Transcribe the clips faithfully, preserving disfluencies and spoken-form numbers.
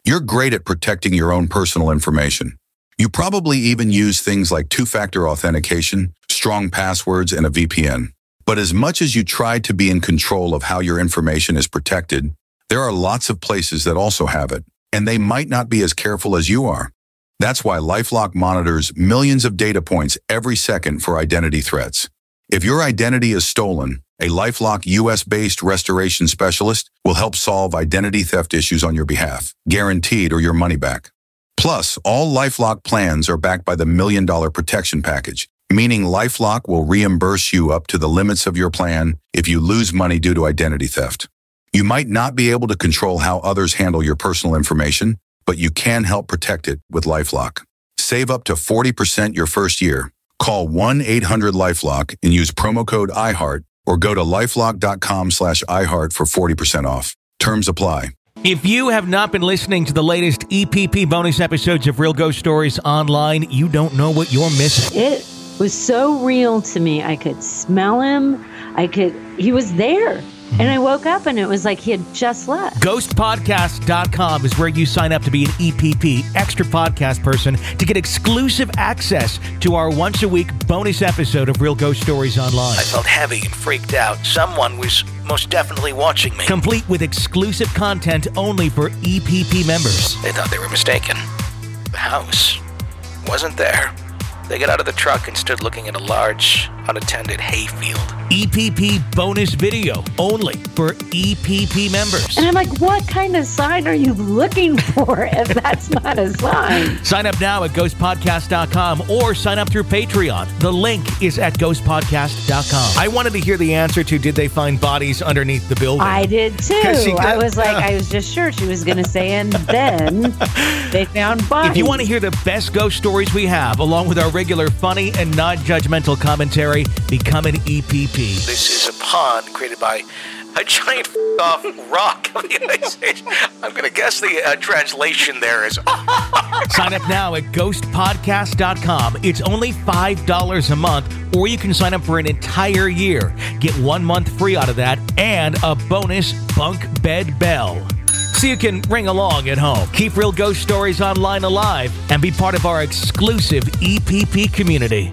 You're great at protecting your own personal information. You probably even use things like two-factor authentication, strong passwords, and a V P N. But as much as you try to be in control of how your information is protected, there are lots of places that also have it, and they might not be as careful as you are. That's why LifeLock monitors millions of data points every second for identity threats. If your identity is stolen, a LifeLock U S-based restoration specialist will help solve identity theft issues on your behalf, guaranteed or your money back. Plus, all LifeLock plans are backed by the Million Dollar Protection Package, meaning LifeLock will reimburse you up to the limits of your plan if you lose money due to identity theft. You might not be able to control how others handle your personal information, but you can help protect it with LifeLock. Save up to forty percent your first year. Call one eight hundred LifeLock and use promo code iHeart or go to lifelock.com slash iHeart for forty percent off. Terms apply. If you have not been listening to the latest E P P bonus episodes of Real Ghost Stories Online, you don't know what you're missing. It was so real to me. I could smell him. I could, he was there. And I woke up and it was like he had just left. ghost podcast dot com is where you sign up to be an E P P extra podcast person to get exclusive access to our once a week bonus episode of Real Ghost Stories Online. I felt heavy and freaked out. Someone was most definitely watching me. Complete with exclusive content only for E P P members. They thought they were mistaken. The house wasn't there. They got out of the truck and stood looking at a large, unattended hayfield. E P P bonus video only for E P P members. And I'm like, what kind of sign are you looking for if that's not a sign? Sign up now at ghost podcast dot com or sign up through Patreon. The link is at ghost podcast dot com. I wanted to hear the answer to did they find bodies underneath the building? I did too. I was like, I was just sure she was going to say, and then they found bodies. If you want to hear the best ghost stories we have, along with our regular funny and non-judgmental commentary, become an E P P. This is a pond created by a giant off rock of the United States. I'm going to guess the uh, translation there is... Sign up now at ghost podcast dot com. It's only five dollars a month, or you can sign up for an entire year. Get one month free out of that and a bonus bunk bed bell, so you can ring along at home. Keep Real Ghost Stories Online alive and be part of our exclusive E P P community.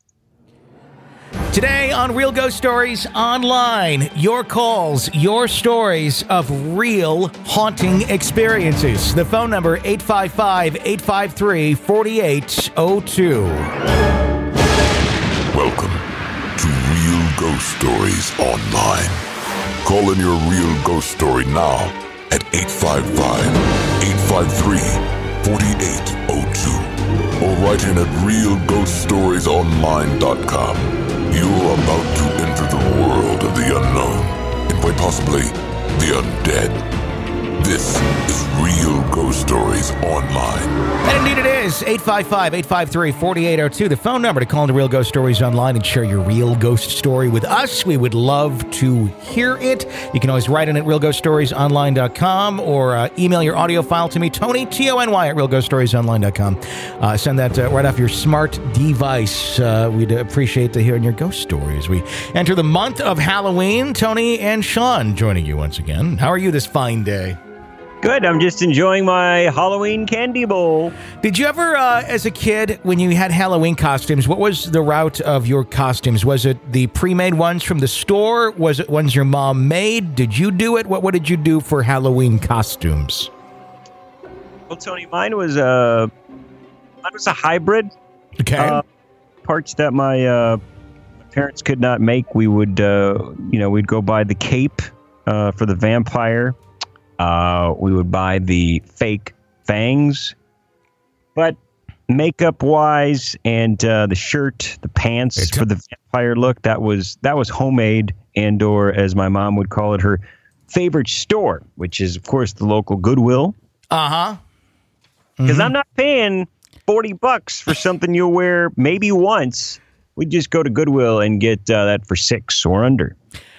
Today on Real Ghost Stories Online, your calls, your stories of real haunting experiences. The phone number eight five five, eight five three, four eight zero two. Welcome to Real Ghost Stories Online. Call in your real ghost story now at eight five five, eight five three, four eight zero two or write in at real ghost stories online dot com. You're about to enter the world of the unknown and quite possibly the undead. This is Real Ghost Stories Online. And indeed it is. eight five five, eight five three, four eight zero two, the phone number to call into Real Ghost Stories Online and share your real ghost story with us. We would love to hear it. You can always write in at real ghost stories online dot com or uh, email your audio file to me, Tony, T O N Y, at real ghost stories online dot com. Uh, send that uh, right off your smart device. Uh, we'd appreciate to hearing your ghost stories. We enter the month of Halloween. Tony and Sean joining you once again. How are you this fine day? Good. I'm just enjoying my Halloween candy bowl. Did you ever, uh, as a kid, when you had Halloween costumes, what was the route of your costumes? Was it the pre-made ones from the store? Was it ones your mom made? Did you do it? What What did you do for Halloween costumes? Well, Tony, mine was a mine was a hybrid. Okay. Uh, parts that my uh, parents could not make. We would, uh, you know, we'd go buy the cape uh, for the vampire. Uh, we would buy the fake fangs, but makeup-wise and uh, the shirt, the pants It's for the vampire look, that was that was homemade, and or as my mom would call it, her favorite store, which is of course the local Goodwill. Uh huh. Because Mm-hmm. I'm not paying forty bucks for something you'll wear maybe once. We just go to Goodwill and get uh, that for six or under.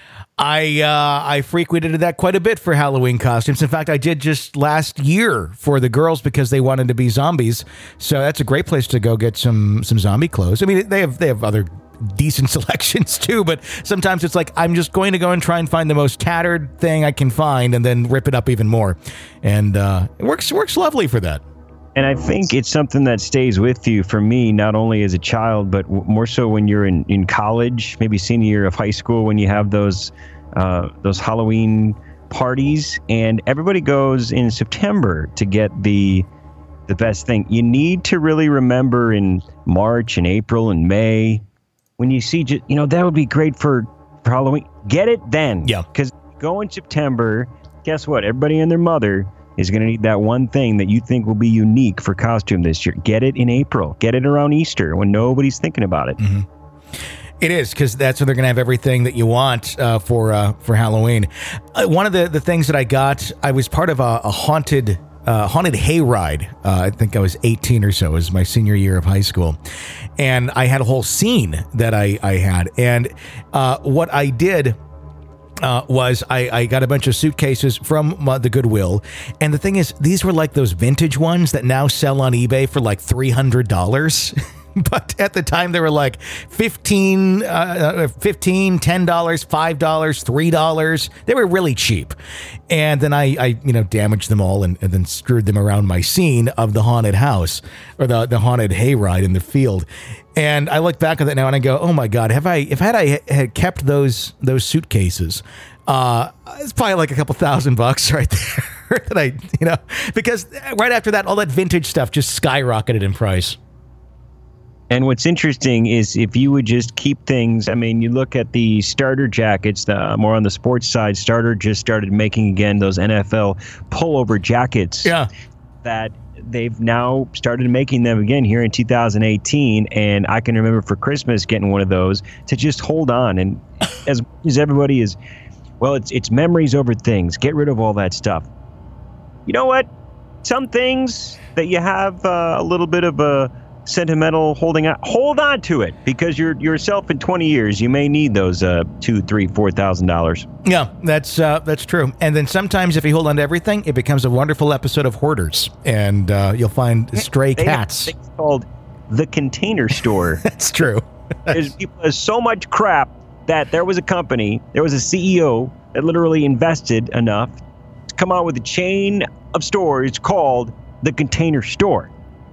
I uh, I frequented that quite a bit for Halloween costumes. In fact, I did just last year for the girls because they wanted to be zombies. So that's a great place to go get some some zombie clothes. I mean, they have they have other decent selections too, but sometimes it's like I'm just going to go and try and find the most tattered thing I can find and then rip it up even more. And uh, it works works lovely for that. And I think it's something that stays with you, for me, not only as a child, but w- more so when you're in, in college, maybe senior year of high school, when you have those uh, those Halloween parties, and everybody goes in September to get the the best thing. You need to really remember in March and April and May, when you see, just, you know, that would be great for, for Halloween. Get it then. Yeah. Because go in September, guess what? Everybody and their mother is going to need that one thing that you think will be unique for costume this year. Get it in April. Get it around Easter when nobody's thinking about it. Mm-hmm. It is, because that's when they're going to have everything that you want uh, for uh, for Halloween. Uh, one of the, the things that I got, I was part of a, a haunted uh, haunted hayride. Uh, I think I was eighteen or so. It was my senior year of high school. And I had a whole scene that I, I had. And uh, what I did... Uh, was I, I got a bunch of suitcases from uh, the Goodwill. And the thing is, these were like those vintage ones that now sell on eBay for like three hundred dollars. But at the time, they were like fifteen, uh, fifteen, ten dollars, five dollars, three dollars. They were really cheap. And then I, I you know, damaged them all and, and then screwed them around my scene of the haunted house or the, the haunted hayride in the field. And I look back at that now and I go, oh my God, have I, if had I had kept those, those suitcases, uh, it's probably like a couple thousand bucks right there that I, you know, because right after that, all that vintage stuff just skyrocketed in price. And what's interesting is if you would just keep things, I mean, you look at the starter jackets, the more on the sports side, Starter just started making again those N F L pullover jackets. Yeah. That they've now started making them again here in two thousand eighteen. And I can remember for Christmas getting one of those to just hold on. And as as everybody is, well, it's it's memories over things. Get rid of all that stuff. You know what? Some things that you have uh, a little bit of a sentimental holding on, hold on to it, because you're yourself in twenty years, you may need those uh, two, three, four thousand dollars. Yeah, that's uh, that's true. And then sometimes if you hold on to everything, it becomes a wonderful episode of Hoarders, and uh, you'll find stray they cats. It's called The Container Store. That's true. There's, there's so much crap that there was a company, there was a C E O that literally invested enough to come out with a chain of stores called The Container Store.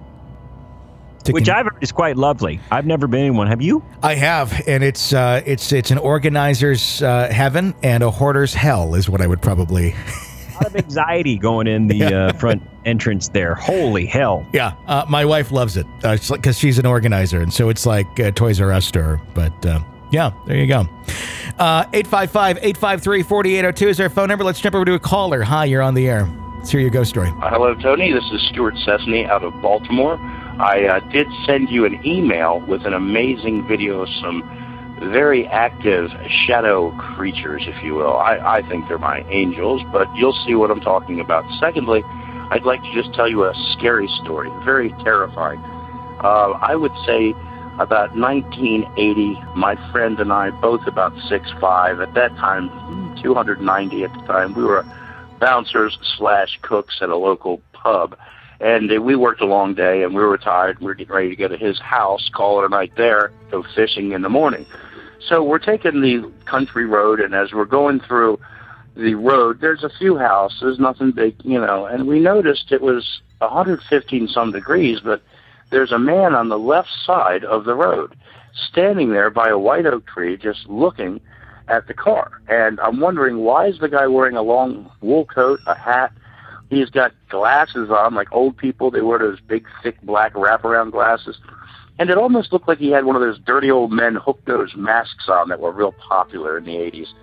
Which I've heard is quite lovely. I've never been in one. Have you? I have, and it's uh, it's it's an organizer's uh, heaven and a hoarder's hell is what I would probably. A lot of anxiety going in the yeah. uh, front entrance there. Holy hell! Yeah, uh, my wife loves it because uh, like, she's an organizer, and so it's like uh, Toys R Us store. But uh, yeah, there you go. Uh, eight five five, eight five three, four eight zero two is our phone number. Let's jump over to a caller. Hi, you're on the air. Let's hear your ghost story. Uh, hello, Tony. This is Stuart Cessny out of Baltimore. I uh, did send you an email with an amazing video of some very active shadow creatures, if you will. I, I think they're my angels, but you'll see what I'm talking about. Secondly, I'd like to just tell you a scary story, very terrifying. Uh, I would say about nineteen eighty, my friend and I, both about six five, at that time, two hundred ninety at the time, we were bouncers slash cooks at a local pub. And uh, we worked a long day, and we were tired. We were getting ready to go to his house, call it a night there, go fishing in the morning. So we're taking the country road, and as we're going through the road, there's a few houses, nothing big, you know, and we noticed it was one hundred fifteen some degrees, but there's a man on the left side of the road standing there by a white oak tree just looking at the car. And I'm wondering, why is the guy wearing a long wool coat, a hat? He's got glasses on, like old people. They wear those big, thick, black wraparound glasses. And it almost looked like he had one of those dirty old men hook-nosed masks on that were real popular in the eighties.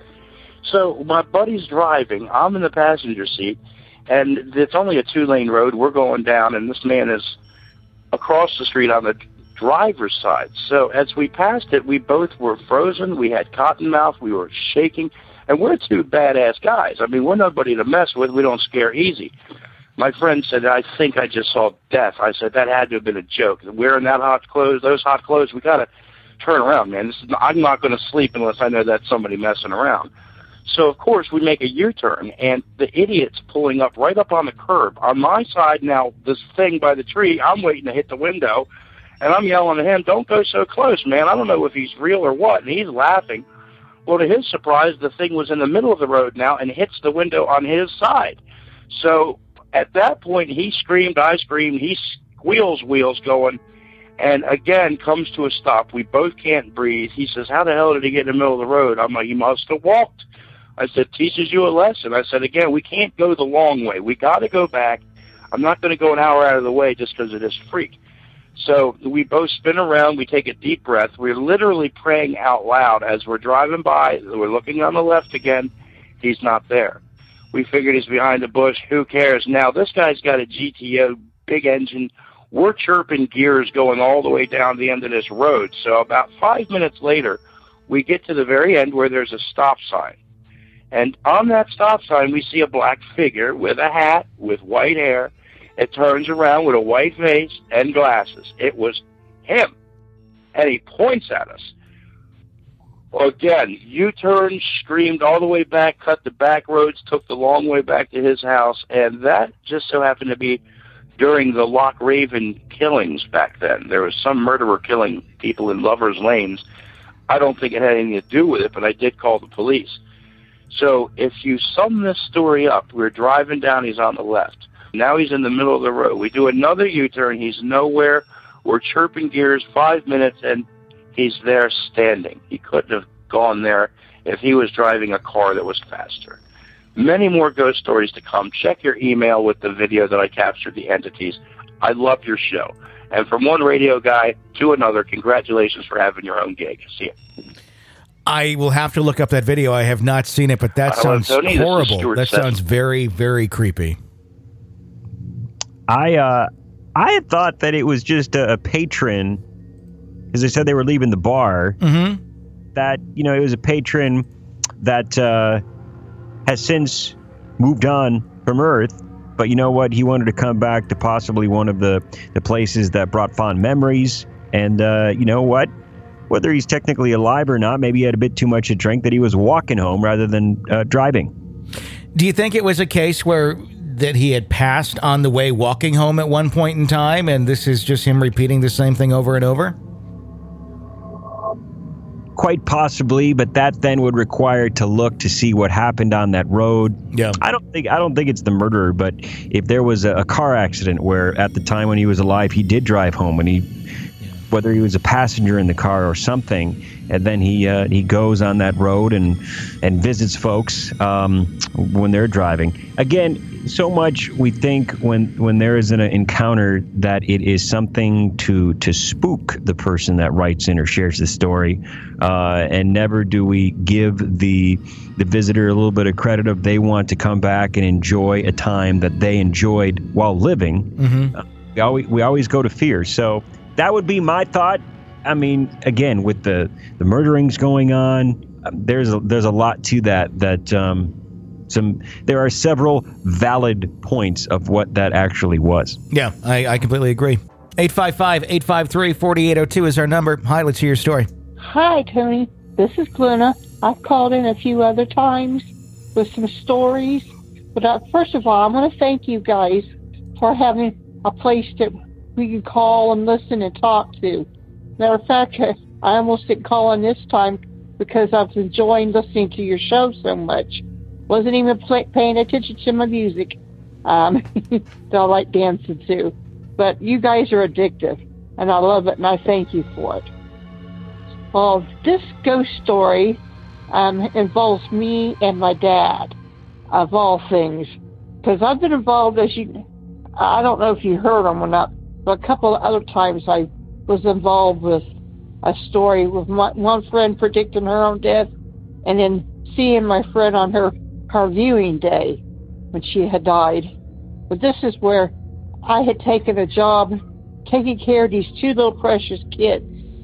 So my buddy's driving. I'm in the passenger seat, and it's only a two-lane road. We're going down, and this man is across the street on the driver's side. So as we passed it, we both were frozen. We had cotton mouth. We were shaking. And we're two badass guys. I mean, we're nobody to mess with. We don't scare easy. My friend said, I think I just saw death. I said, that had to have been a joke. Wearing that hot clothes, those hot clothes, we got to turn around, man. This is, I'm not going to sleep unless I know that's somebody messing around. So, of course, we make a U-turn, and the idiot's pulling up right up on the curb. On my side now, this thing by the tree, I'm waiting to hit the window, And I'm yelling at him, don't go so close, man. I don't know if he's real or what. And he's laughing. Well, to his surprise, the thing was in the middle of the road now and hits the window on his side. So at that point, he screamed, I screamed, he squeals wheels going, and again comes to a stop. We both can't breathe. He says, how the hell did he get in the middle of the road? I'm like, he must have walked. I said, teaches you a lesson. I said, again, we can't go the long way. We got to go back. I'm not going to go an hour out of the way just because of this freak. So we both spin around. We take a deep breath. We're literally praying out loud as we're driving by. We're looking on the left again. He's not there. We figured he's behind the bush. Who cares? Now, this guy's got a G T O, big engine. We're chirping gears going all the way down the end of this road. So about five minutes later, we get to the very end where there's a stop sign. And on that stop sign, we see a black figure with a hat, with white hair. It turns around with a white face and glasses. It was him. And he points at us. Well, again, U-turned, screamed all the way back, cut the back roads, took the long way back to his house. And that just so happened to be during the Loch Raven killings back then. There was some murderer killing people in Lover's Lanes. I don't think it had anything to do with it, but I did call the police. So if you sum this story up, we're driving down, he's on the left. Now he's in the middle of the road. We do another U-turn. He's nowhere. We're chirping gears five minutes, and he's there standing. He couldn't have gone there if he was driving a car that was faster. Many more ghost stories to come. Check your email with the video that I captured the entities. I love your show. And from one radio guy to another, congratulations for having your own gig. See you. I will have to look up that video. I have not seen it, but that Uh, sounds Tony, this is horrible. Stuart That Sessions. sounds very, very creepy. I uh, I had thought that it was just a, a patron, because they said they were leaving the bar. Mm-hmm. That, you know, it was a patron that uh, has since moved on from Earth. But you know what? He wanted to come back to possibly one of the, the places that brought fond memories. And uh, you know what? Whether he's technically alive or not, maybe he had a bit too much to drink, that he was walking home rather than uh, driving. Do you think it was a case where that he had passed on the way walking home at one point in time, and this is just him repeating the same thing over and over? Quite possibly, but that then would require to look to see what happened on that road. Yeah. I don't think I don't think it's the murderer, but if there was a, a car accident where at the time when he was alive he did drive home, and he, whether he was a passenger in the car or something, and then he uh, he goes on that road and and visits folks um, when they're driving. Again, so much we think when when there is an encounter that it is something to to spook the person that writes in or shares the story, uh, and never do we give the the visitor a little bit of credit of they want to come back and enjoy a time that they enjoyed while living. Mm-hmm. Uh, we always we always go to fear. So that would be my thought. I mean, again, with the, the murderings going on, um, there's a, there's a lot to that. That um, some there are several valid points of what that actually was. Yeah, I, I completely agree. eight five five, eight five three, four eight zero two is our number. Hi, let's hear your story. Hi, Tony. This is Glenna. I've called in a few other times with some stories. But uh, first of all, I want to thank you guys for having a place that we can call and listen and talk to. Matter of fact, I almost didn't call in this time because I was enjoying listening to your show so much. Wasn't even play, paying attention to my music. Um, I like dancing too. But you guys are addictive, and I love it, and I thank you for it. Well, this ghost story um, involves me and my dad, of all things. Because I've been involved, as you, I don't know if you heard them or not, but a couple of other times I was involved with a story with my, one friend predicting her own death, and then seeing my friend on her, her viewing day when she had died. But this is where I had taken a job taking care of these two little precious kids.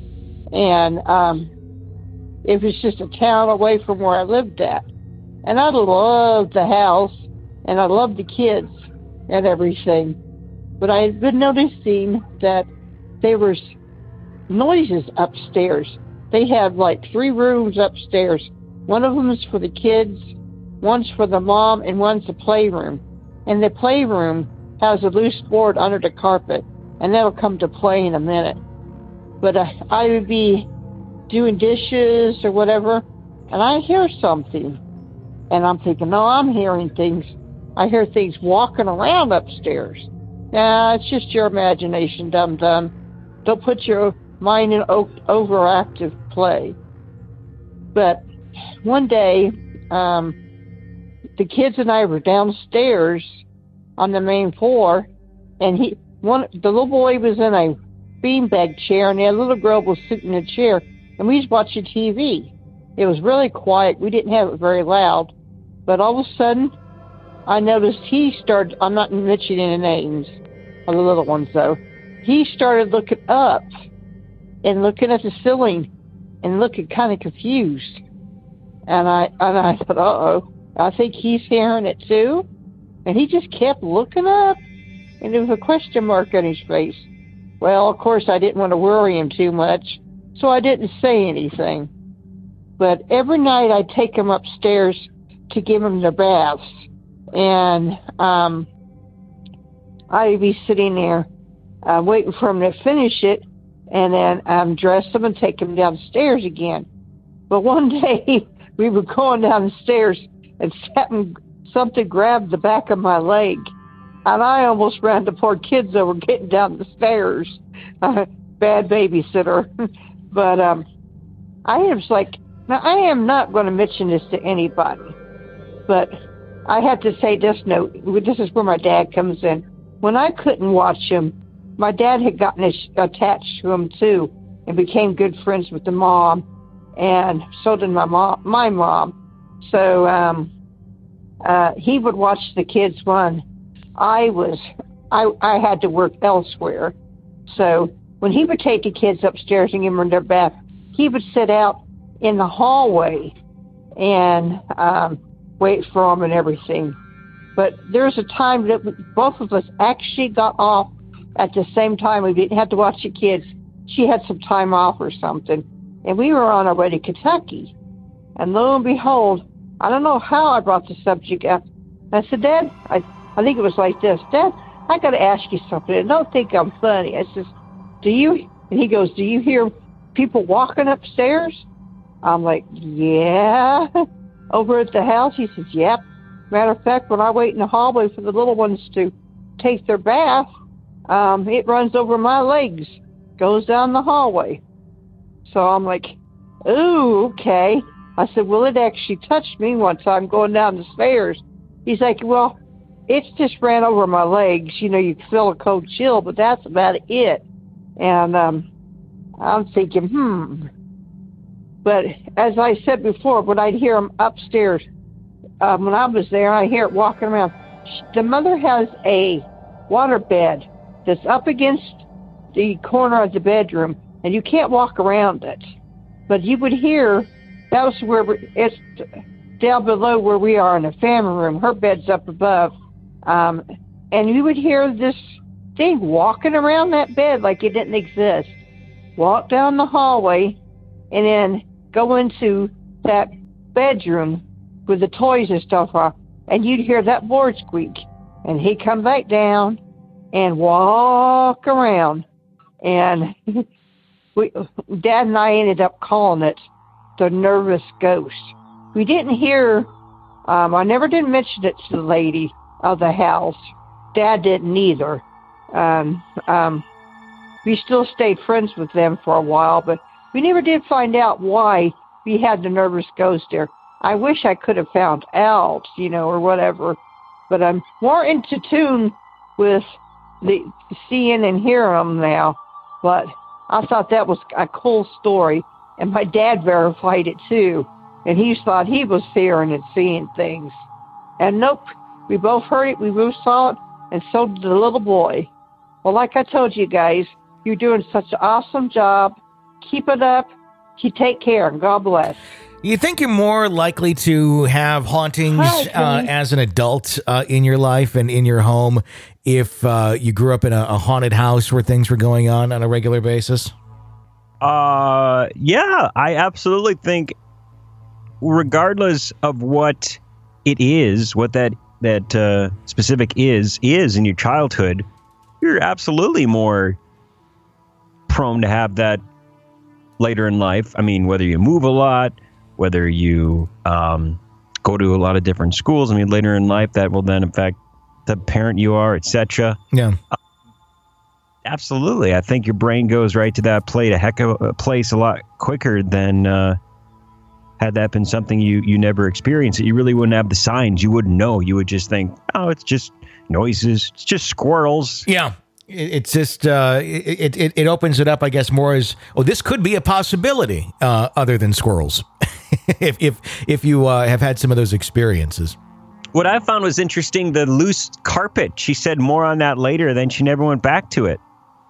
And um, it was just a town away from where I lived at. And I loved the house, and I loved the kids and everything. But I had been noticing that there was noises upstairs. They had like three rooms upstairs. One of them is for the kids, one's for the mom, and one's the playroom. And the playroom has a loose board under the carpet, and that'll come to play in a minute. but I, I would be doing dishes or whatever, and I hear something. And I'm thinking, no, I'm hearing things. I hear things walking around upstairs. Nah, it's just your imagination, dum-dum. Don't put your mind in o- overactive play. But one day, um, the kids and I were downstairs on the main floor, and he, one, the little boy was in a beanbag chair, and the little girl was sitting in a chair, and we was watching T V. It was really quiet. We didn't have it very loud. But all of a sudden, I noticed he started, I'm not mentioning any names of the little ones though, he started looking up and looking at the ceiling and looking kind of confused. And I and I thought, uh-oh, I think he's hearing it too. And he just kept looking up, and there was a question mark on his face. Well, of course, I didn't want to worry him too much, so I didn't say anything. But every night I'd take him upstairs to give them their baths, and um, I'd be sitting there uh, waiting for them to finish it, and then um, dress them and take them downstairs again. But one day we were going down the stairs, and something, something grabbed the back of my leg, and I almost ran the poor kids over getting down the stairs. Uh, bad babysitter. But um, I was like, now I am not going to mention this to anybody. But I have to say this note. This is where my dad comes in. When I couldn't watch him, my dad had gotten attached to him too, and became good friends with the mom, and so did my mom. My mom. So um, uh, he would watch the kids when I was. I I had to work elsewhere. So when he would take the kids upstairs and give them their bath, he would sit out in the hallway and um, wait for them and everything. But there was a time that both of us actually got off at the same time. We didn't have to watch the kids. She had some time off or something, and we were on our way to Kentucky. And lo and behold, I don't know how I brought the subject up. I said, Dad, I, I think it was like this. Dad, I got to ask you something. And don't think I'm funny. I says, do you, and he goes, do you hear people walking upstairs? I'm like, yeah. Over at the house? He says, yep. Matter of fact, when I wait in the hallway for the little ones to take their bath, um, it runs over my legs, goes down the hallway. So I'm like, ooh, okay. I said, well, it actually touched me one time going down the stairs. He's like, well, it's just ran over my legs. You know, you feel a cold chill, but that's about it. And um, I'm thinking, hmm. But as I said before, when I'd hear them upstairs, um, when I was there, I hear it walking around. The mother has a water bed that's up against the corner of the bedroom, and you can't walk around it. But you would hear, that was where we, it's down below where we are in the family room. Her bed's up above. Um, and you would hear this thing walking around that bed like it didn't exist. Walk down the hallway and then go into that bedroom with the toys and stuff are, and you'd hear that board squeak. And he'd come back down and walk around. And we, Dad and I ended up calling it the nervous ghost. We didn't hear, um, I never did mention it to the lady of the house. Dad didn't either. Um, um, we still stayed friends with them for a while, but we never did find out why we had the nervous ghost there. I wish I could have found out, you know, or whatever. But I'm more into tune with the seeing and hearing them now. But I thought that was a cool story, and my dad verified it too. And he thought he was hearing and seeing things. And nope, we both heard it, we both saw it, and so did the little boy. Well, like I told you guys, you're doing such an awesome job. Keep it up. You take care, and God bless. You think you're more likely to have hauntings Hi, uh, as an adult uh, in your life and in your home if uh, you grew up in a, a haunted house where things were going on on a regular basis? Uh, yeah, I absolutely think, regardless of what it is, what that that uh, specific is is in your childhood, you're absolutely more prone to have that later in life. I mean, whether you move a lot, whether you um, go to a lot of different schools. I mean, later in life, that will then affect the parent you are, et cetera. Yeah. Uh, absolutely. I think your brain goes right to that plate, a heck of a place a lot quicker than uh, had that been something you, you never experienced. You really wouldn't have the signs. You wouldn't know. You would just think, oh, it's just noises. It's just squirrels. Yeah. It's just, uh, it, it it opens it up, I guess, more as, oh, this could be a possibility uh, other than squirrels, if if if you uh, have had some of those experiences. What I found was interesting, the loose carpet. She said more on that later, then she never went back to it.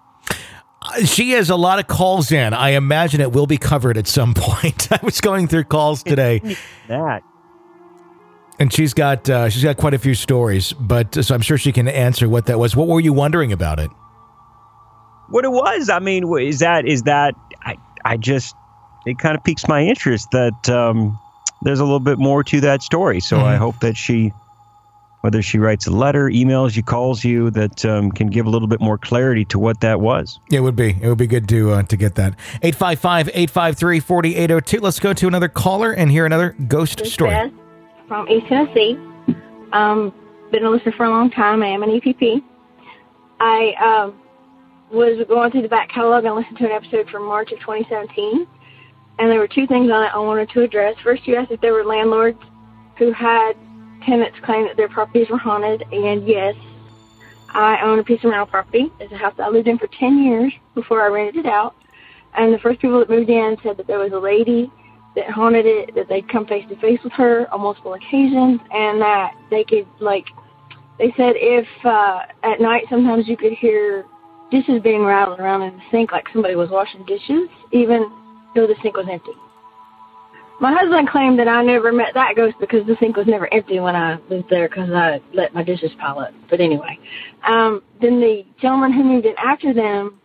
She has a lot of calls in. I imagine it will be covered at some point. I was going through calls today. That. And she's got uh, she's got quite a few stories, but so I'm sure she can answer what that was. What were you wondering about it? What it was? I mean, is that is that I I just it kind of piques my interest that um, there's a little bit more to that story. So mm-hmm. I hope that she, whether she writes a letter, emails you, calls you, that um, can give a little bit more clarity to what that was. It would be it would be good to uh, to get that. eight five five, eight five three, four eight zero two. Let's go to another caller and hear another ghost It's story. Beth from East Tennessee. Um, been a listener for a long time. I am an E P P. I um, was going through the back catalog and listened to an episode from March of twenty seventeen, and there were two things on it I wanted to address. First, you asked if there were landlords who had tenants claim that their properties were haunted, and yes, I own a piece of rental property. It's a house that I lived in for ten years before I rented it out, and the first people that moved in said that there was a lady that haunted it, that they'd come face to face with her on multiple occasions, and that they could, like, they said if uh, at night sometimes you could hear dishes being rattled around in the sink like somebody was washing dishes, even though the sink was empty. My husband claimed that I never met that ghost because the sink was never empty when I lived there because I let my dishes pile up. But anyway, um, then the gentleman who moved in after them,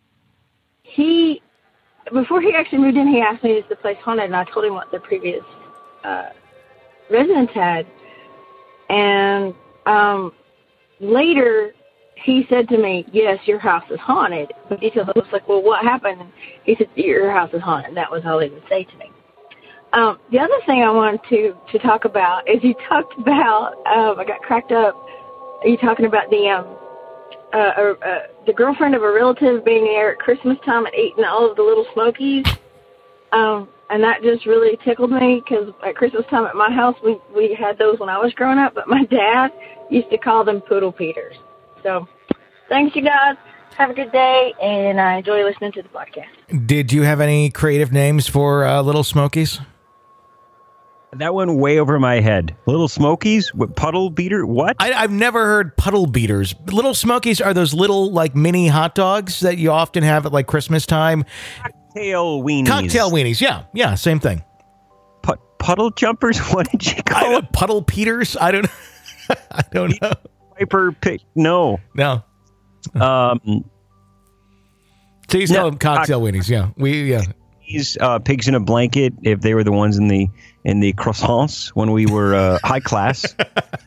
he... Before he actually moved in, he asked me, is the place haunted? And I told him what the previous uh, residents had. And um, later, he said to me, yes, your house is haunted. But details, I was like, well, what happened? And he said, your house is haunted. That was all he would say to me. Um, the other thing I wanted to, to talk about is you talked about, um, I got cracked up, are you talking about the... Um, Uh, uh, uh, the girlfriend of a relative being there at Christmas time and eating all of the little Smokies. Um, and that just really tickled me because at Christmas time at my house, we, we had those when I was growing up, but my dad used to call them Poodle Peters. So thanks, you guys. Have a good day, and I enjoy listening to the podcast. Did you have any creative names for uh, little Smokies? That went way over my head. Little Smokies? What, puddle beater? What? I, I've never heard puddle beaters. Little Smokies are those little, like, mini hot dogs that you often have at, like, Christmas time. Cocktail weenies. Cocktail weenies, yeah. Yeah, same thing. Put, puddle jumpers? What did you call it? Puddle Peters? I don't I don't know. Piper pick? No. No. Um. So you call them cocktail weenies, yeah. We, yeah. These uh, pigs in a blanket, if they were the ones in the in the croissants when we were uh, high class.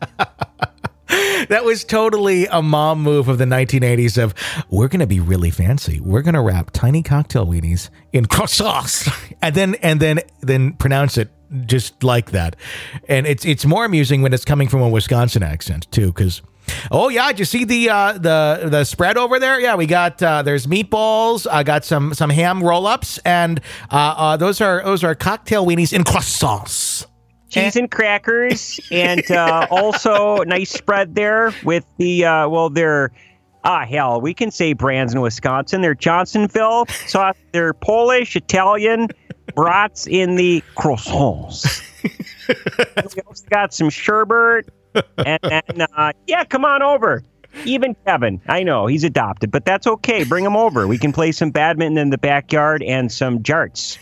That was totally a mom move of the nineteen eighties of, we're going to be really fancy. We're going to wrap tiny cocktail weenies in croissants and then and then then pronounce it just like that. And it's it's more amusing when it's coming from a Wisconsin accent too, because oh yeah, did you see the uh, the the spread over there? Yeah, we got uh, there's meatballs. I got some some ham roll-ups, and uh, uh, those are those are cocktail weenies in croissants, cheese and, and crackers, and uh, also nice spread there with the uh, well, they're ah hell, we can say brands in Wisconsin. They're Johnsonville sauce. They're Polish, Italian brats in the croissants. We also got some sherbet. And then, uh, yeah, come on over. Even Kevin, I know he's adopted, but that's okay. Bring him over. We can play some badminton in the backyard and some jarts.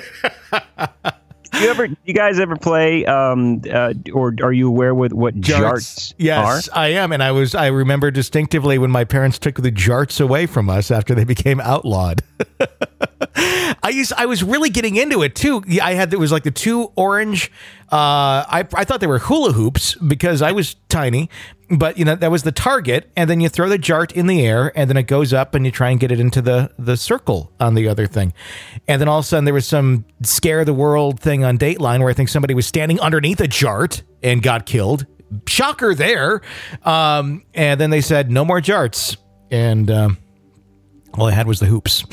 you ever, you guys ever play, um, uh, or are you aware with what jarts, jarts yes, are? I am, and I was. I remember distinctively when my parents took the jarts away from us after they became outlawed. I used I was really getting into it too. I had it was like the two orange. Uh, I I thought they were hula hoops because I was tiny, but you know that was the target, and then you throw the jart in the air, and then it goes up, and you try and get it into the the circle on the other thing, and then all of a sudden there was some scare the world thing on Dateline where I think somebody was standing underneath a jart and got killed. Shocker there, um, and then they said no more jarts, and um, all I had was the hoops.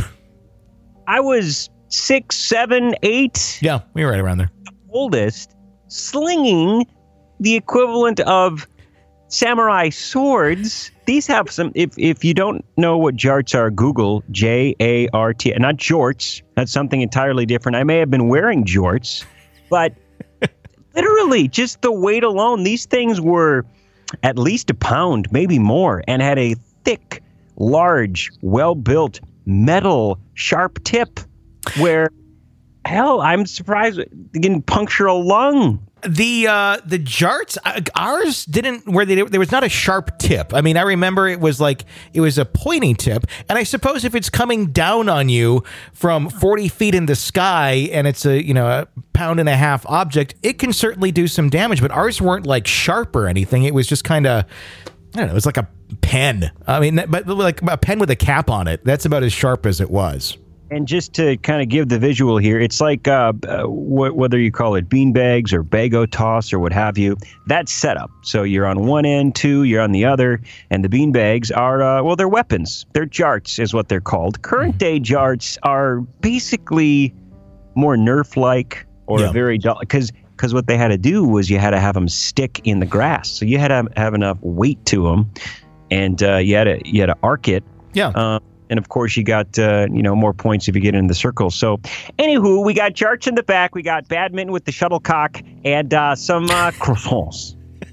I was six, seven, eight. Yeah, we were right around there. Oldest, slinging the equivalent of samurai swords. These have some. If if you don't know what jarts are, Google J A R T. Not jorts. That's something entirely different. I may have been wearing jorts, but literally just the weight alone. These things were at least a pound, maybe more, and had a thick, large, well-built metal sharp tip where, hell, I'm surprised it didn't puncture a lung. The uh, the jarts, uh, ours didn't, where they, there was not a sharp tip. I mean, I remember it was like, it was a pointy tip. And I suppose if it's coming down on you from forty feet in the sky and it's a, you know, a pound and a half object, it can certainly do some damage. But ours weren't like sharp or anything. It was just kind of, I don't know, it was like a pen. I mean, but like a pen with a cap on it. That's about as sharp as it was. And just to kind of give the visual here, it's like uh, uh, wh- whether you call it beanbags or bago toss or what have you, that's set up. So you're on one end, two, you're on the other, and the beanbags are, uh, well, they're weapons. They're jarts is what they're called. Current day jarts are basically more Nerf-like or Yeah. a very dull, because because what they had to do was you had to have them stick in the grass. So you had to have enough weight to them, and uh, you had to you had to arc it. Yeah. Uh, And, of course, you got, uh, you know, more points if you get in the circle. So, anywho, we got jarts in the back. We got badminton with the shuttlecock and uh, some uh, croissants.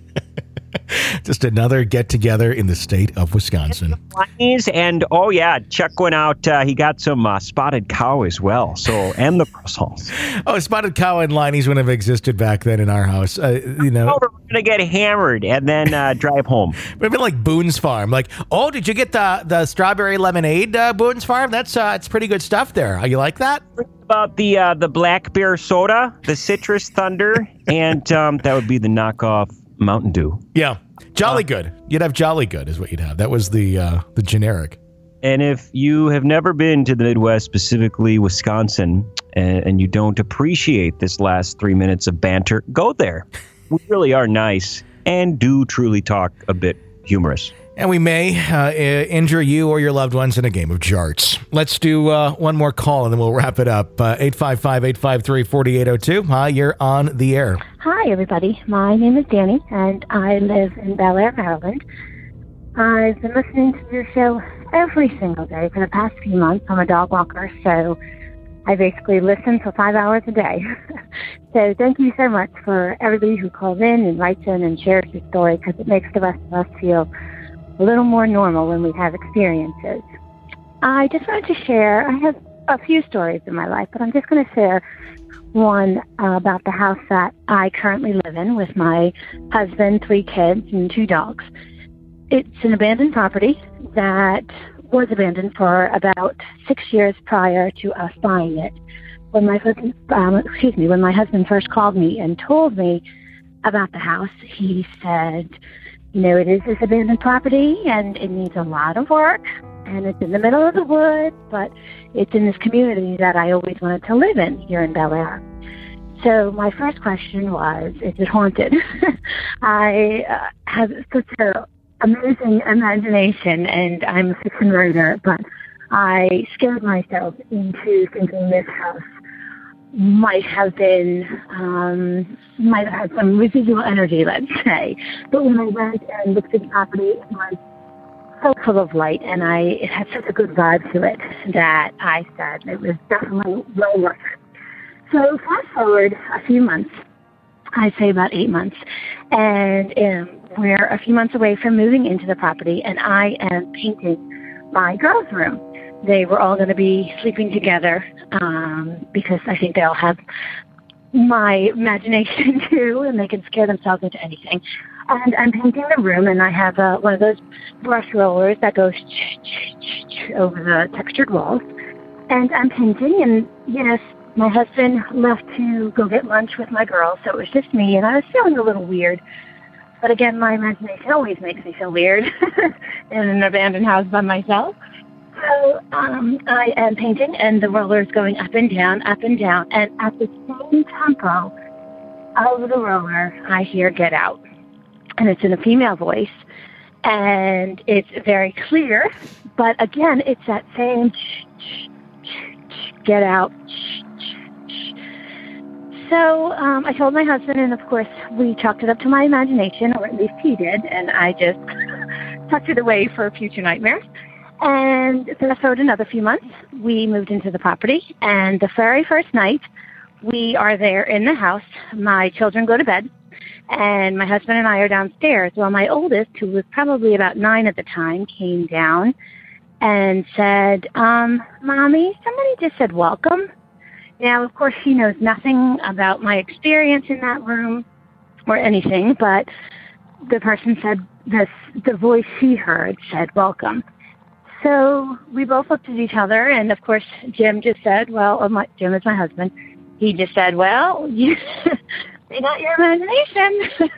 Just another get-together in the state of Wisconsin. And, oh, yeah, Chuck went out. Uh, he got some uh, spotted cow as well. So, and the croissants. Oh, Spotted Cow and Liney's wouldn't have existed back then in our house. Uh, you know, Oh, we're going to get hammered and then uh, drive home. it would have been like Boone's Farm. Like, oh, did you get the, the strawberry lemonade, uh, Boone's Farm? That's uh, it's pretty good stuff there. You like that? About the uh, the black bear soda, the citrus thunder, and um, that would be the knockoff Mountain Dew. Yeah. Jolly Good. You'd have Jolly Good is what you'd have. That was the uh, the generic. And if you have never been to the Midwest, specifically Wisconsin, and, and you don't appreciate this last three minutes of banter, go there. We really are nice and do truly talk a bit humorous. And we may uh, injure you or your loved ones in a game of jarts. Let's do uh, one more call and then we'll wrap it up. Uh, eight five five, eight five three, four eight zero two. Hi, you're on the air. Hi, everybody. My name is Danny, and I live in Bel Air, Maryland. I've been listening to your show every single day for the past few months. I'm a dog walker, so I basically listen for five hours a day. So thank you so much for everybody who calls in and writes in and shares your story, because it makes the rest of us feel a little more normal when we have experiences. I just wanted to share, I have a few stories in my life, but I'm just going to share one uh, about the house that I currently live in with my husband, three kids, and two dogs. It's an abandoned property that was abandoned for about six years prior to us buying it. When my husband, um, excuse me, when my husband first called me and told me about the house, he said, you know, it is this abandoned property and it needs a lot of work and it's in the middle of the woods, but it's in this community that I always wanted to live in here in Bel Air. So my first question was, is it haunted? I uh, have such an amazing imagination and I'm a fiction writer, but I scared myself into thinking this house might have been, um, might have had some residual energy, let's say. But when I went and looked at the property, it was so full of light, and I it had such a good vibe to it that I said it was definitely well worth it. So fast forward a few months, I'd say about eight months, and um, we're a few months away from moving into the property, and I am painting my girls' room. They were all going to be sleeping together um, because I think they all have my imagination too, and they can scare themselves into anything. And I'm painting the room, and I have uh, one of those brush rollers that goes over the textured walls. and I'm painting, and yes, my husband left to go get lunch with my girls, so it was just me, and I was feeling a little weird. But again, my imagination always makes me feel weird in an abandoned house by myself. So um, I am painting, and the roller is going up and down, up and down, and at the same tempo of the roller, I hear "Get Out," and it's in a female voice, and it's very clear. But again, it's that same "Get out." So um, I told my husband, and of course, we chalked it up to my imagination, or at least he did, and I just tucked it away for future nightmares. And fast forward another few months, we moved into the property, and the very first night, we are there in the house. My children go to bed, and my husband and I are downstairs. Well, my oldest, who was probably about nine at the time, came down and said, um, Mommy, somebody just said welcome. Now, of course, she knows nothing about my experience in that room or anything, but the person said this, the voice she heard said welcome. So we both looked at each other, and of course, Jim just said, well, oh my, Jim is my husband. He just said, well, you, they got your imagination.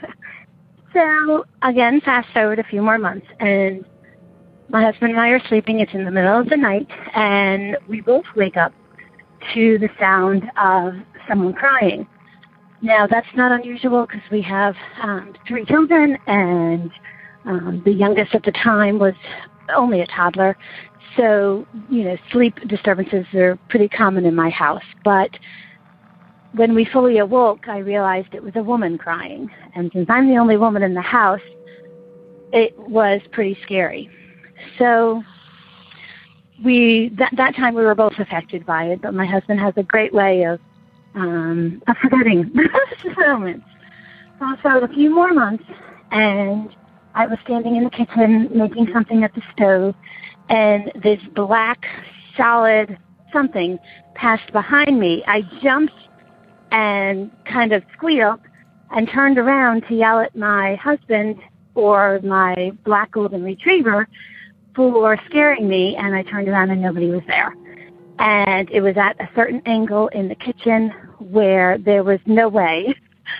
So again, fast forward a few more months, and my husband and I are sleeping. It's in the middle of the night, and we both wake up to the sound of someone crying. Now, that's not unusual because we have um, three children, and um, the youngest at the time was only a toddler. So, you know, sleep disturbances are pretty common in my house. But when we fully awoke, I realized it was a woman crying. And since I'm the only woman in the house, it was pretty scary. So we that, that time we were both affected by it, but my husband has a great way of, um, of forgetting those moments. Fast forward a few more months, and I was standing in the kitchen making something at the stove, and this black, solid something passed behind me. I jumped and kind of squealed and turned around to yell at my husband or my black golden retriever for scaring me, and I turned around and nobody was there. And it was at a certain angle in the kitchen where there was no way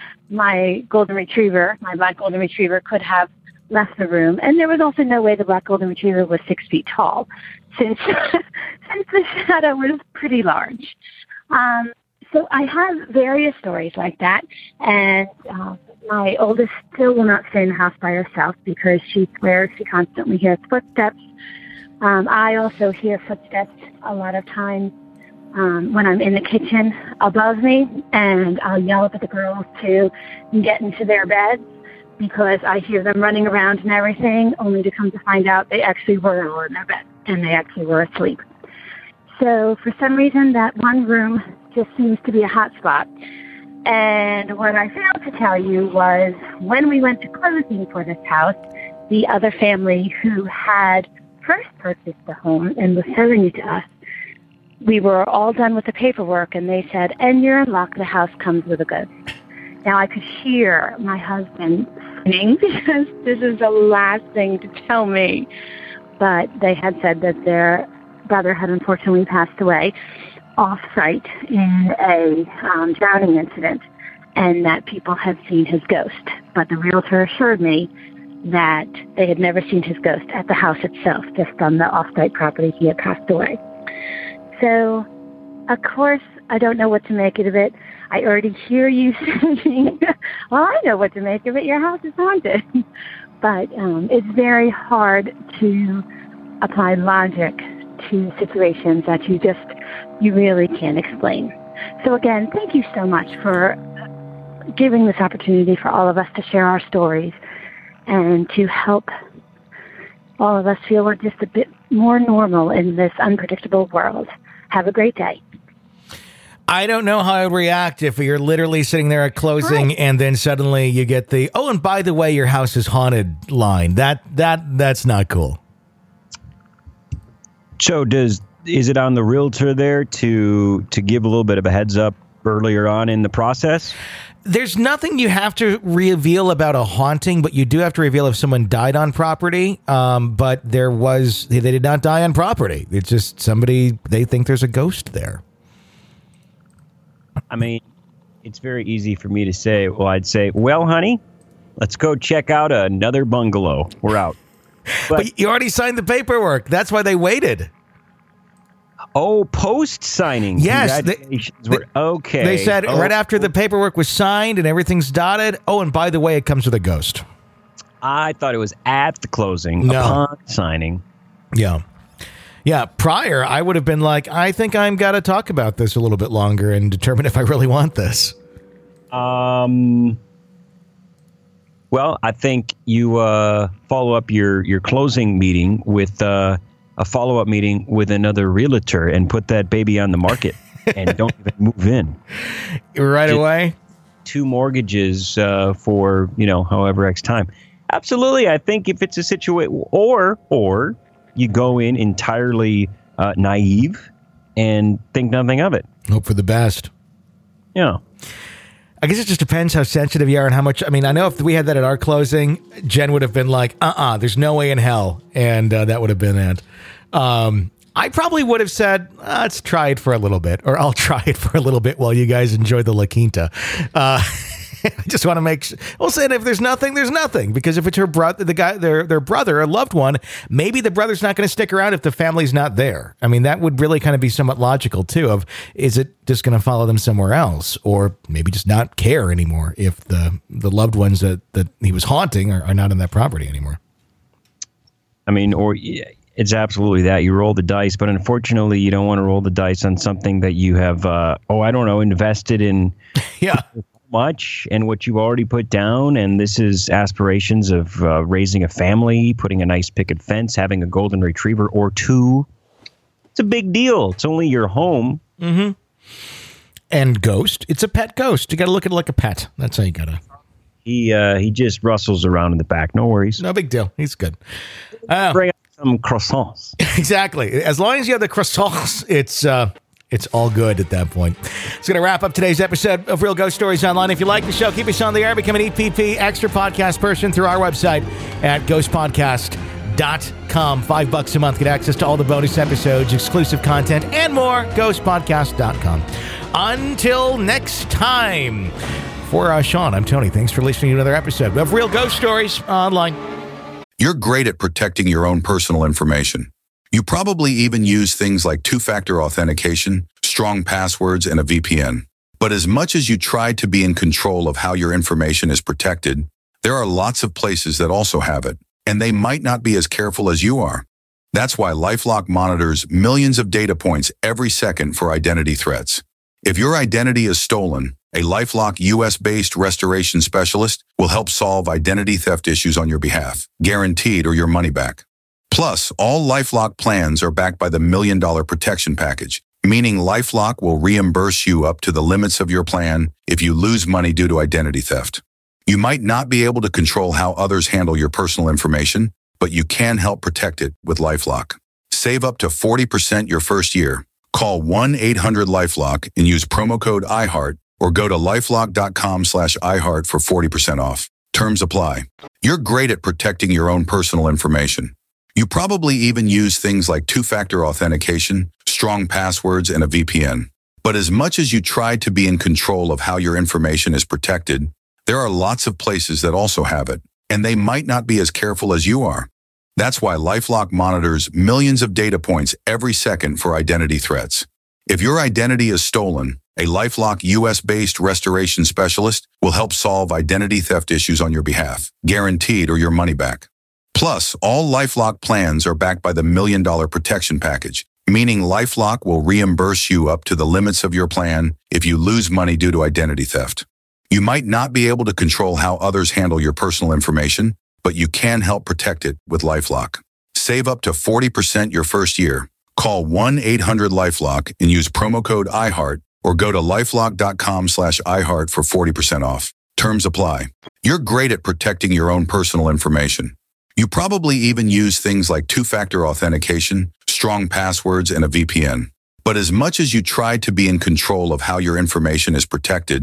my golden retriever, my black golden retriever, could have left the room. And there was also no way the black golden retriever was six feet tall, since since the shadow was pretty large. Um, so I have various stories like that, and uh, my oldest still will not stay in the house by herself because she swears she constantly hears footsteps. Um, I also hear footsteps a lot of times um, when I'm in the kitchen above me, and I'll yell up at the girls to get into their beds because I hear them running around and everything, only to come to find out they actually were all in their bed and they actually were asleep. So for some reason, that one room just seems to be a hot spot. And what I failed to tell you was when we went to closing for this house, the other family who had first purchased the home and was selling it to us, we were all done with the paperwork, and they said, and you're in luck, the house comes with a ghost. Now, I could hear my husband saying, because this is the last thing to tell me, but they had said that their brother had unfortunately passed away off-site in a um, drowning incident, and that people had seen his ghost. But the realtor assured me that they had never seen his ghost at the house itself, just on the off-site property he had passed away. So, of course, I don't know what to make of it. I already hear you saying, well, I know what to make of it. Your house is haunted. But um, it's very hard to apply logic to situations that you just, you really can't explain. So again, thank you so much for giving this opportunity for all of us to share our stories and to help all of us feel we're just a bit more normal in this unpredictable world. Have a great day. I don't know how I would react if you're literally sitting there at closing Hi. and then suddenly you get the, oh, and by the way, your house is haunted line. That that that's not cool. So does is it on the realtor there to to give a little bit of a heads up earlier on in the process? There's nothing you have to reveal about a haunting, but you do have to reveal if someone died on property. Um, but there was, they did not die on property. It's just somebody, they think there's a ghost there. I mean, it's very easy for me to say, well, I'd say, well, honey, let's go check out another bungalow. We're out. But, but you already signed the paperwork. That's why they waited. Oh, post signing. Yes. They, were, okay. They said oh, right after the paperwork was signed and everything's dotted. Oh, and by the way, it comes with a ghost. I thought it was at the closing no. upon signing. Yeah. Yeah. Prior, I would have been like, I think I'm got to talk about this a little bit longer and determine if I really want this. Um. Well, I think you uh, follow up your, your closing meeting with uh, a follow-up meeting with another realtor and put that baby on the market and don't even move in. Right Just away? Two mortgages uh, for, you know, however X time. Absolutely. I think if it's a situation, or, or you go in entirely uh, naive and think nothing of it. Hope for the best. Yeah. I guess it just depends how sensitive you are and how much. I mean, I know if we had that at our closing, Jen would have been like, uh-uh, there's no way in hell. And uh, that would have been it. Um, I probably would have said, uh, let's try it for a little bit, or I'll try it for a little bit while you guys enjoy the La Quinta. Uh, I just want to make sure. We'll say if there's nothing, there's nothing. Because if it's her brother, the guy, their their brother, a loved one, maybe the brother's not going to stick around if the family's not there. I mean, that would really kind of be somewhat logical too. Of is it just going to follow them somewhere else, or maybe just not care anymore if the the loved ones that that he was haunting are, are not on that property anymore. I mean, or it's absolutely that you roll the dice, but unfortunately, you don't want to roll the dice on something that you have. Uh, oh, I don't know, invested in. Yeah. Much and what you've already put down, and this is aspirations of uh, raising a family, putting a nice picket fence, having a golden retriever or two. It's a big deal. It's only your home. Mm-hmm. And ghost, it's a pet ghost. You got to look at it like a pet. That's how you got to. He uh, he just rustles around in the back. No worries. No big deal. He's good. Uh, Bring out some croissants. Exactly. As long as you have the croissants, it's. Uh, It's all good at that point. It's going to wrap up today's episode of Real Ghost Stories Online. If you like the show, keep us on the air. Become an E P P extra podcast person through our website at ghost podcast dot com. Five bucks a month. Get access to all the bonus episodes, exclusive content, and more. ghost podcast dot com. Until next time, for uh, Sean, I'm Tony. Thanks for listening to another episode of Real Ghost Stories Online. You're great at protecting your own personal information. You probably even use things like two-factor authentication, strong passwords, and a V P N. But as much as you try to be in control of how your information is protected, there are lots of places that also have it, and they might not be as careful as you are. That's why LifeLock monitors millions of data points every second for identity threats. If your identity is stolen, a LifeLock U S-based restoration specialist will help solve identity theft issues on your behalf, guaranteed or your money back. Plus, all LifeLock plans are backed by the Million Dollar Protection Package, meaning LifeLock will reimburse you up to the limits of your plan if you lose money due to identity theft. You might not be able to control how others handle your personal information, but you can help protect it with LifeLock. Save up to forty percent your first year. Call one eight hundred LifeLock and use promo code iHeart or go to lifelock dot com slash iHeart for forty percent off. Terms apply. You're great at protecting your own personal information. You probably even use things like two-factor authentication, strong passwords, and a V P N. But as much as you try to be in control of how your information is protected, there are lots of places that also have it, and they might not be as careful as you are. That's why LifeLock monitors millions of data points every second for identity threats. If your identity is stolen, a LifeLock U S-based restoration specialist will help solve identity theft issues on your behalf, guaranteed or your money back. Plus, all LifeLock plans are backed by the Million Dollar Protection Package, meaning LifeLock will reimburse you up to the limits of your plan if you lose money due to identity theft. You might not be able to control how others handle your personal information, but you can help protect it with LifeLock. Save up to forty percent your first year. Call one eight hundred LifeLock and use promo code iHeart or go to lifelock dot com slash iHeart for forty percent off. Terms apply. You're great at protecting your own personal information. You probably even use things like two-factor authentication, strong passwords, and a V P N. But as much as you try to be in control of how your information is protected,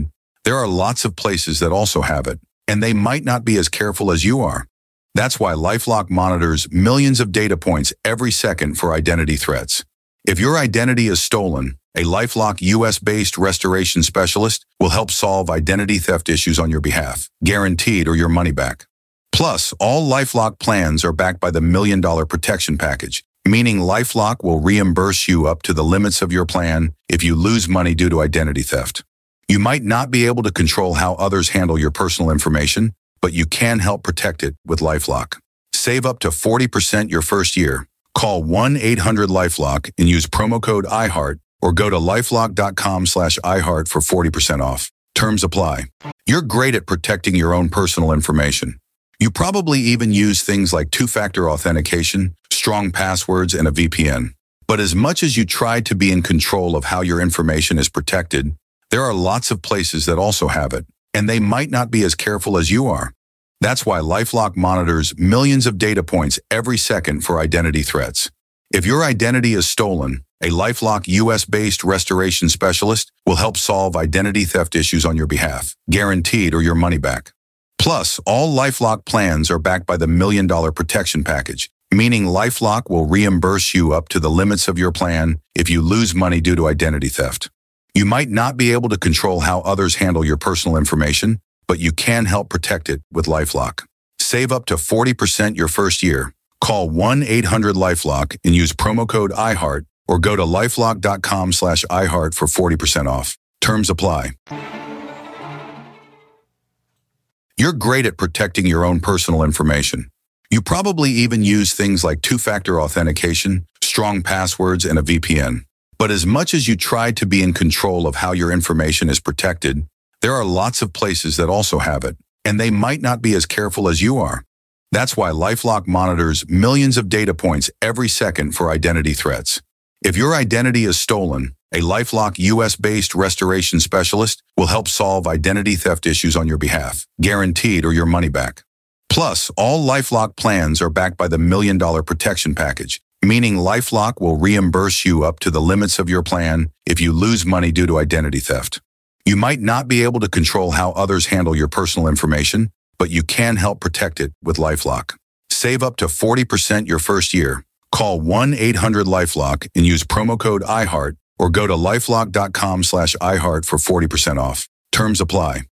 There are lots of places that also have it, and they might not be as careful as you are. That's why LifeLock monitors millions of data points every second for identity threats. If your identity is stolen, a LifeLock U S-based restoration specialist will help solve identity theft issues on your behalf, guaranteed or your money back. Plus, all LifeLock plans are backed by the Million Dollar Protection Package, meaning LifeLock will reimburse you up to the limits of your plan if you lose money due to identity theft. You might not be able to control how others handle your personal information, but you can help protect it with LifeLock. Save up to forty percent your first year. Call one eight hundred LifeLock and use promo code I heart or go to lifelock.com slash iHeart for forty percent off. Terms apply. You're great at protecting your own personal information. You probably even use things like two-factor authentication, strong passwords, and a V P N. But as much as you try to be in control of how your information is protected, there are lots of places that also have it, and they might not be as careful as you are. That's why LifeLock monitors millions of data points every second for identity threats. If your identity is stolen, a LifeLock U S-based restoration specialist will help solve identity theft issues on your behalf, guaranteed or your money back. Plus, all LifeLock plans are backed by the Million Dollar Protection Package, meaning LifeLock will reimburse you up to the limits of your plan if you lose money due to identity theft. You might not be able to control how others handle your personal information, but you can help protect it with LifeLock. Save up to forty percent your first year. Call one eight hundred LifeLock and use promo code I heart or go to lifelock.com slash iHeart for forty percent off. Terms apply. You're great at protecting your own personal information. You probably even use things like two-factor authentication, strong passwords, and a V P N. But as much as you try to be in control of how your information is protected, there are lots of places that also have it, and they might not be as careful as you are. That's why LifeLock monitors millions of data points every second for identity threats. If your identity is stolen, a LifeLock U S-based restoration specialist will help solve identity theft issues on your behalf, guaranteed or your money back. Plus, all LifeLock plans are backed by the Million Dollar Protection Package, meaning LifeLock will reimburse you up to the limits of your plan if you lose money due to identity theft. You might not be able to control how others handle your personal information, but you can help protect it with LifeLock. Save up to forty percent your first year. Call one eight hundred LifeLock and use promo code I heart or go to lifelock.com slash iHeart for forty percent off. Terms apply.